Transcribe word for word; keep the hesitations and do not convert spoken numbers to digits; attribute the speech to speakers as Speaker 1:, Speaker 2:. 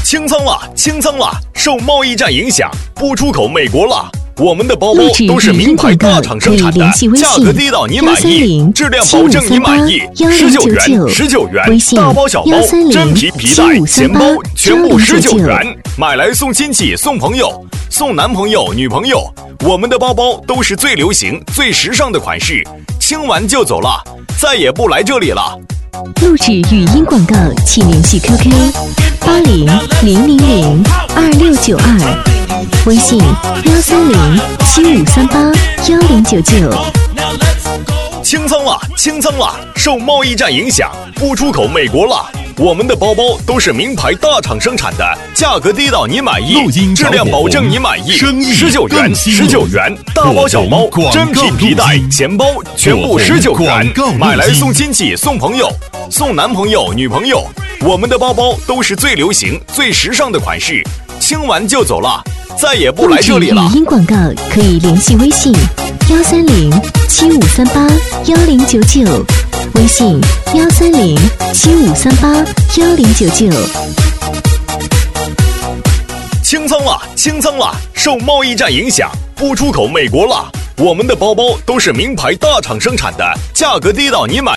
Speaker 1: 清仓了，清仓了！受贸易战影响，不出口美国了。我们的包包都是名牌大厂生产的，价格低到你满意，质量保证你满意。十九元，十九元，大包小包，真皮皮带、钱包，全部十九元。买来送亲戚、送朋友、送男朋友、女朋友。我们的包包都是最流行、最时尚的款式，清完就走了，再也不来这里了。
Speaker 2: 录制语音广告，请联系 Q Q 八零零零零二六九二，微信幺三零七五三八幺零九九。
Speaker 1: 清仓了，清仓了！受贸易战影响，不出口美国了。我们的包包都是名牌大厂生产的，价格低到你满意，质量保证你满意。十九元，十九元，大包小包，真皮皮带、钱包，全部十九元。买来送亲戚、送朋友、送男朋友、女朋友。我们的包包都是最流行、最时尚的款式，清完就走了，再也不来这里了。
Speaker 2: 语音广告可以联系微信幺三零七五三八幺零九九，微信幺三零七五三八幺零九九。
Speaker 1: 清仓了，清仓了！受贸易战影响，不出口美国了。我们的包包都是名牌大厂生产的，价格低到你满意。